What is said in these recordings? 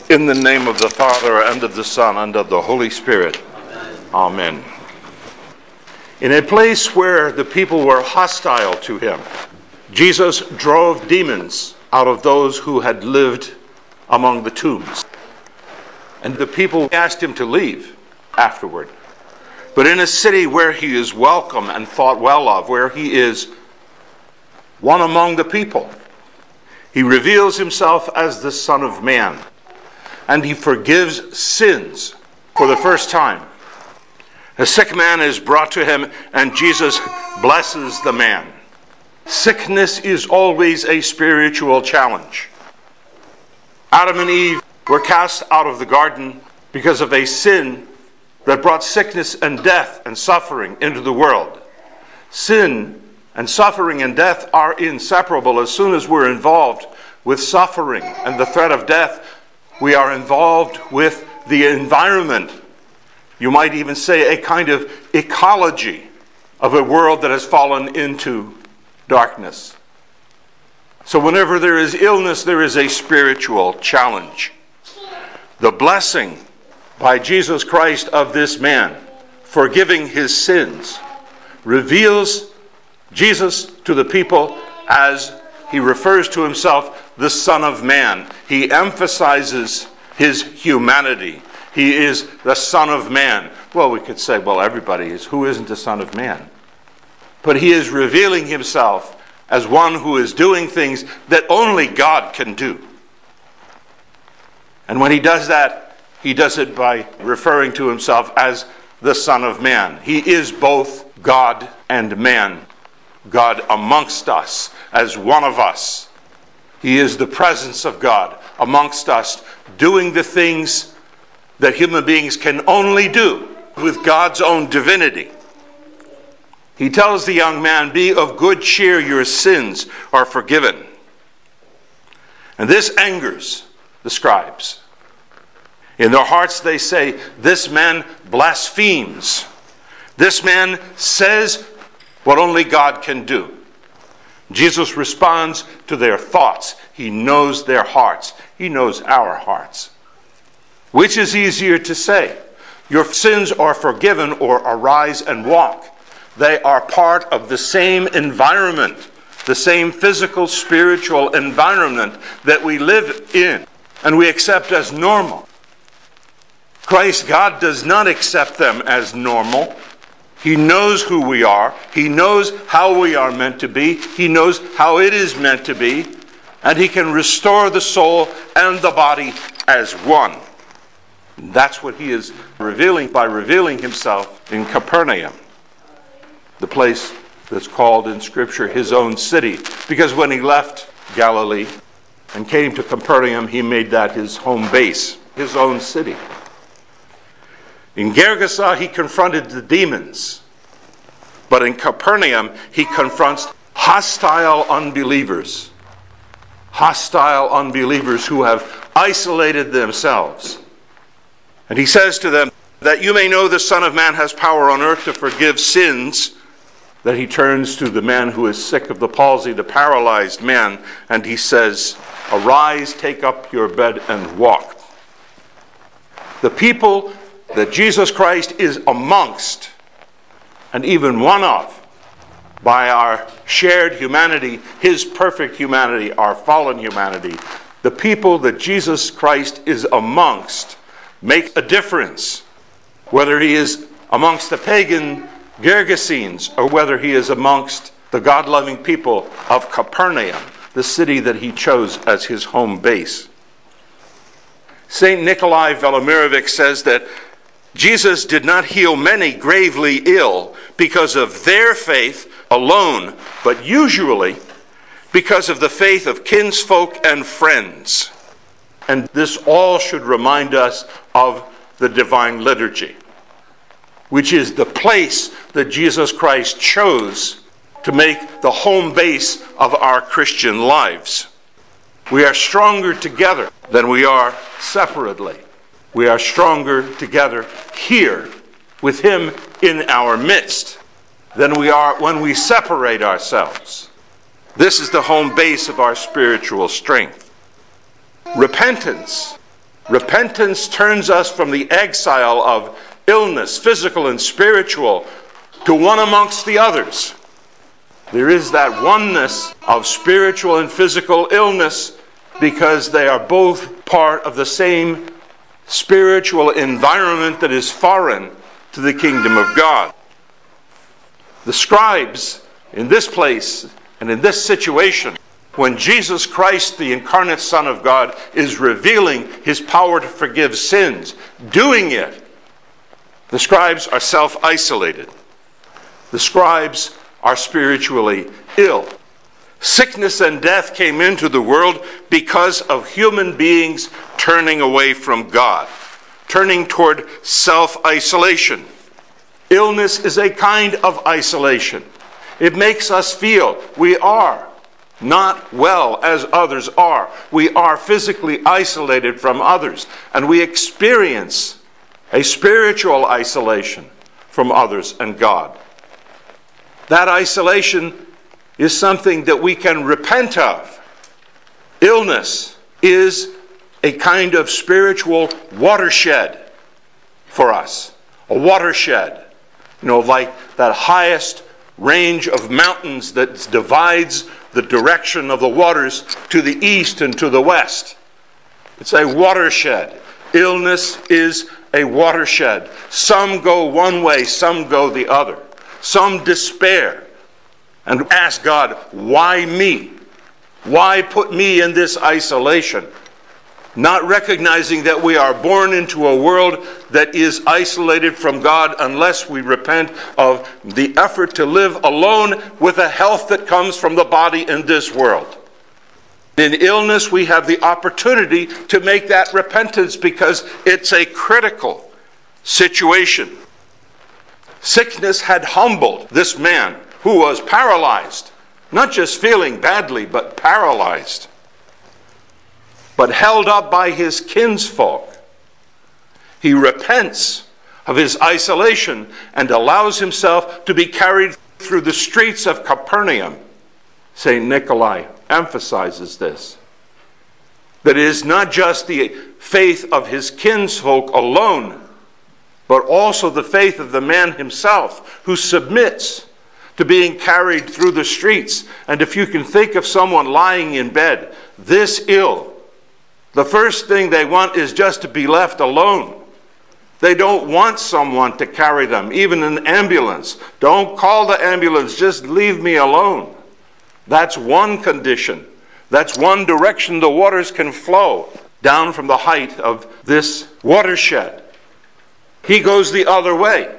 In the name of the Father, and of the Son, and of the Holy Spirit. Amen. In a place where the people were hostile to him, Jesus drove demons out of those who had lived among the tombs. And the people asked him to leave afterward. But in a city where he is welcome and thought well of, where he is one among the people, he reveals himself as the Son of Man. And he forgives sins for the first time. A sick man is brought to him, and Jesus blesses the man. Sickness is always a spiritual challenge. Adam and Eve were cast out of the garden because of a sin that brought sickness and death and suffering into the world. Sin and suffering and death are inseparable. As soon as we're involved with suffering and the threat of death, we are involved with the environment. You might even say a kind of ecology of a world that has fallen into darkness. So whenever there is illness, there is a spiritual challenge. The blessing by Jesus Christ of this man, forgiving his sins, reveals Jesus to the people as he refers to himself, the Son of Man. He emphasizes his humanity. He is the Son of Man. Well, we could say, well, everybody is. Who isn't the Son of Man? But he is revealing himself as one who is doing things that only God can do. And when he does that, he does it by referring to himself as the Son of Man. He is both God and man. God amongst us, as one of us. He is the presence of God amongst us, doing the things that human beings can only do with God's own divinity. He tells the young man, "Be of good cheer, your sins are forgiven." And this angers the scribes. In their hearts they say, "This man blasphemes. This man says what only God can do." Jesus responds to their thoughts. He knows their hearts. He knows our hearts. Which is easier to say? Your sins are forgiven, or arise and walk. They are part of the same environment, the same physical, spiritual environment that we live in and we accept as normal. Christ, God, does not accept them as normal. He knows who we are. He knows how we are meant to be. He knows how it is meant to be. And he can restore the soul and the body as one. That's what he is revealing by revealing himself in Capernaum, the place that's called in Scripture his own city. Because when he left Galilee and came to Capernaum, he made that his home base, his own city. In Gergesa, he confronted the demons. But in Capernaum, he confronts hostile unbelievers. Hostile unbelievers who have isolated themselves. And he says to them, "That you may know the Son of Man has power on earth to forgive sins." That he turns to the man who is sick of the palsy, the paralyzed man, and he says, "Arise, take up your bed and walk." The people that Jesus Christ is amongst, and even one of, by our shared humanity, his perfect humanity, our fallen humanity, the people that Jesus Christ is amongst make a difference, whether he is amongst the pagan Gergesenes or whether he is amongst the God-loving people of Capernaum, the city that he chose as his home base. St. Nikolai Velimirovic says that Jesus did not heal many gravely ill because of their faith alone, but usually because of the faith of kinsfolk and friends. And this all should remind us of the Divine Liturgy, which is the place that Jesus Christ chose to make the home base of our Christian lives. We are stronger together than we are separately. We are stronger together here with him in our midst than we are when we separate ourselves. This is the home base of our spiritual strength. Repentance Repentance turns us from the exile of illness, physical and spiritual, to one amongst the others. There is that oneness of spiritual and physical illness because they are both part of the same spiritual environment that is foreign to the kingdom of God. The scribes in this place and in this situation, when Jesus Christ, the incarnate Son of God, is revealing his power to forgive sins, doing it, the scribes are self-isolated. The scribes are spiritually ill. Sickness and death came into the world because of human beings turning away from God, turning toward self-isolation. Illness is a kind of isolation. It makes us feel we are not well as others are. We are physically isolated from others, and we experience a spiritual isolation from others and God. That isolation is something that we can repent of. Illness is a kind of spiritual watershed for us. A watershed, like that highest range of mountains that divides the direction of the waters to the east and to the west. It's a watershed. Illness is a watershed. Some go one way, some go the other. Some despair and ask God, why me? Why put me in this isolation? Not recognizing that we are born into a world that is isolated from God unless we repent of the effort to live alone with a health that comes from the body in this world. In illness, we have the opportunity to make that repentance because it's a critical situation. Sickness had humbled this man who was paralyzed, not just feeling badly, but paralyzed, but held up by his kinsfolk. He repents of his isolation and allows himself to be carried through the streets of Capernaum. St. Nikolai emphasizes this. That it is not just the faith of his kinsfolk alone, but also the faith of the man himself who submits to being carried through the streets. And if you can think of someone lying in bed this ill, the first thing they want is just to be left alone. They don't want someone to carry them, even an ambulance. Don't call the ambulance, just leave me alone. That's one condition. That's one direction the waters can flow, down from the height of this watershed. He goes the other way.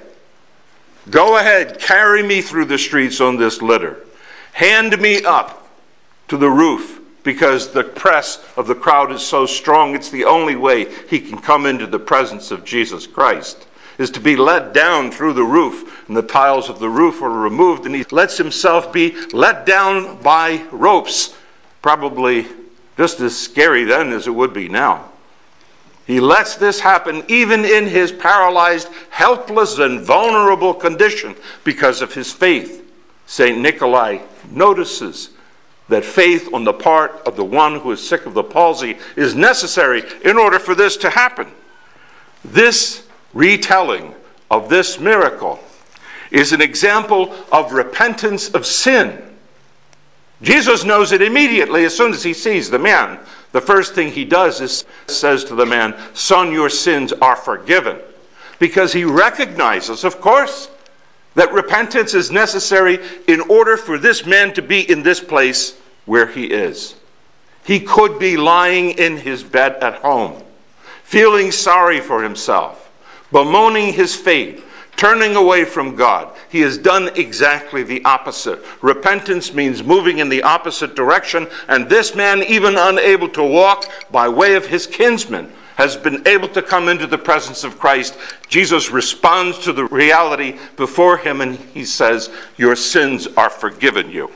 Go ahead, carry me through the streets on this litter. Hand me up to the roof, because the press of the crowd is so strong, it's the only way he can come into the presence of Jesus Christ, is to be let down through the roof. And the tiles of the roof are removed, and he lets himself be let down by ropes. Probably just as scary then as it would be now. He lets this happen even in his paralyzed, helpless, and vulnerable condition because of his faith. St. Nikolai notices that faith on the part of the one who is sick of the palsy is necessary in order for this to happen. This retelling of this miracle is an example of repentance of sin. Jesus knows it immediately as soon as he sees the man. The first thing he does is says to the man, "Son, your sins are forgiven." Because he recognizes, of course, that repentance is necessary in order for this man to be in this place where he is. He could be lying in his bed at home, feeling sorry for himself, bemoaning his fate, turning away from God. He has done exactly the opposite. Repentance means moving in the opposite direction, and this man, even unable to walk by way of his kinsman, has been able to come into the presence of Christ. Jesus responds to the reality before him, and he says, "Your sins are forgiven you."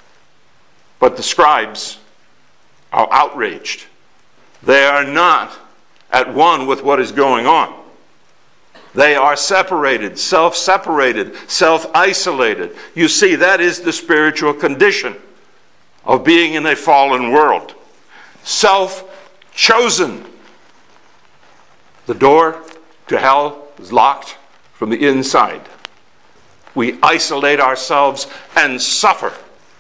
But the scribes are outraged. They are not at one with what is going on. They are separated, self-separated, self-isolated. You see, that is the spiritual condition of being in a fallen world. Self-chosen. The door to hell is locked from the inside. We isolate ourselves and suffer.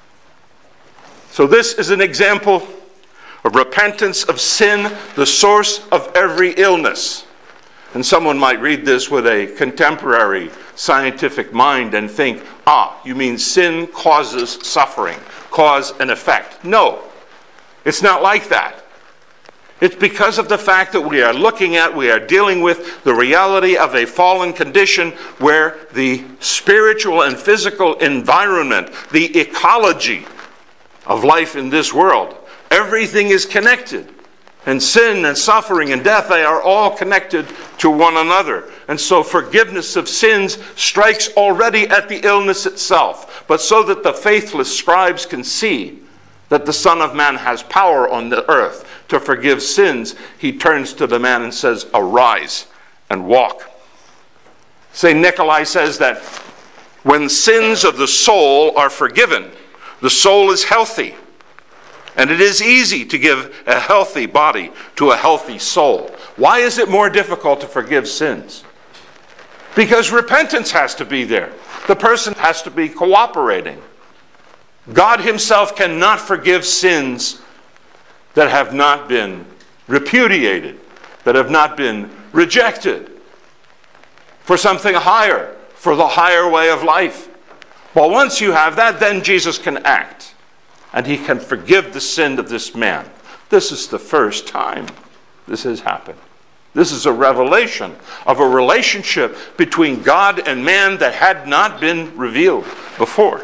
So this is an example of repentance of sin, the source of every illness. And someone might read this with a contemporary scientific mind and think, you mean sin causes suffering, cause and effect. No, it's not like that. It's because of the fact that we are dealing with the reality of a fallen condition where the spiritual and physical environment, the ecology of life in this world, everything is connected. And sin and suffering and death, they are all connected to one another. And so forgiveness of sins strikes already at the illness itself. But so that the faithless scribes can see that the Son of Man has power on the earth to forgive sins, he turns to the man and says, "Arise and walk." St. Nikolai says that when sins of the soul are forgiven, the soul is healthy. And it is easy to give a healthy body to a healthy soul. Why is it more difficult to forgive sins? Because repentance has to be there. The person has to be cooperating. God himself cannot forgive sins that have not been repudiated, that have not been rejected for something higher, for the higher way of life. Well, once you have that, then Jesus can act. And he can forgive the sin of this man. This is the first time this has happened. This is a revelation of a relationship between God and man that had not been revealed before.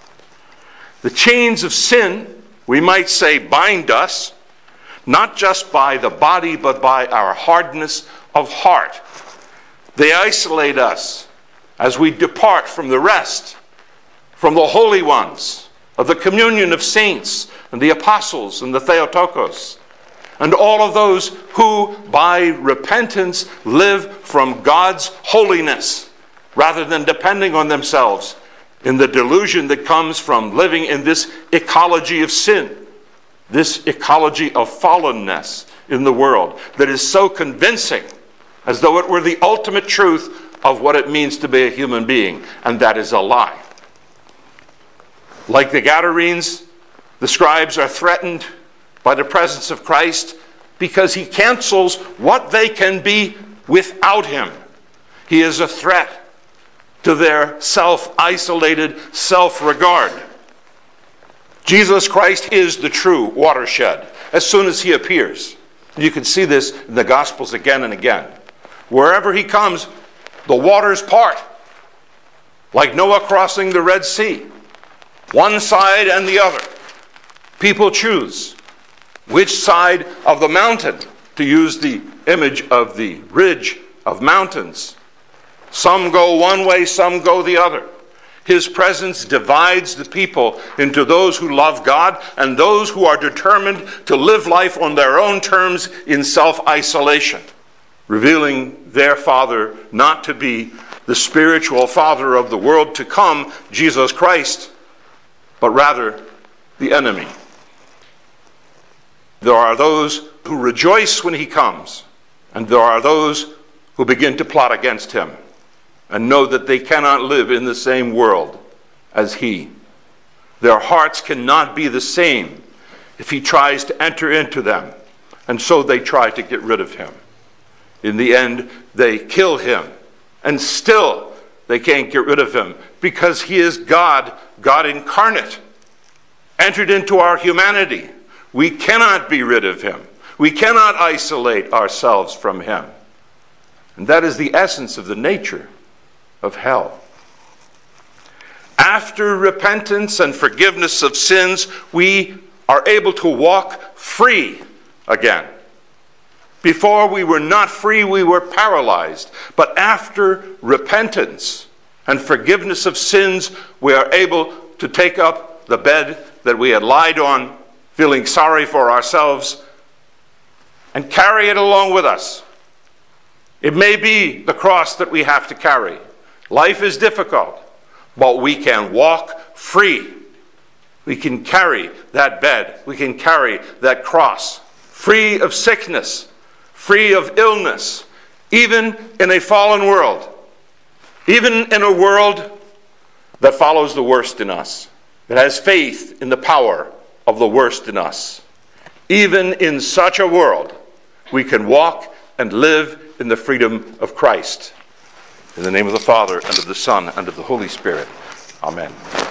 The chains of sin, we might say, bind us, not just by the body, but by our hardness of heart. They isolate us as we depart from the rest, from the holy ones, of the communion of saints and the apostles and the Theotokos, and all of those who, by repentance, live from God's holiness, rather than depending on themselves in the delusion that comes from living in this ecology of sin, this ecology of fallenness in the world that is so convincing, as though it were the ultimate truth of what it means to be a human being, and that is a lie. Like the Gadarenes, the scribes are threatened by the presence of Christ because he cancels what they can be without him. He is a threat to their self-isolated self-regard. Jesus Christ is the true watershed as soon as he appears. You can see this in the Gospels again and again. Wherever he comes, the waters part, like Noah crossing the Red Sea. One side and the other. People choose which side of the mountain, to use the image of the ridge of mountains. Some go one way, some go the other. His presence divides the people into those who love God and those who are determined to live life on their own terms in self-isolation, revealing their Father not to be the spiritual Father of the world to come, Jesus Christ, but rather the enemy. There are those who rejoice when he comes, and there are those who begin to plot against him and know that they cannot live in the same world as he. Their hearts cannot be the same if he tries to enter into them, and so they try to get rid of him. In the end, they kill him, and still they can't get rid of him because he is God, God incarnate, entered into our humanity. We cannot be rid of him. We cannot isolate ourselves from him. And that is the essence of the nature of hell. After repentance and forgiveness of sins, we are able to walk free again. Before we were not free, we were paralyzed. But after repentance and forgiveness of sins, we are able to take up the bed that we had lied on, feeling sorry for ourselves, and carry it along with us. It may be the cross that we have to carry. Life is difficult, but we can walk free. We can carry that bed. We can carry that cross, free of sickness, free of illness, even in a fallen world, even in a world that follows the worst in us, that has faith in the power of the worst in us. Even in such a world, we can walk and live in the freedom of Christ. In the name of the Father, and of the Son, and of the Holy Spirit. Amen.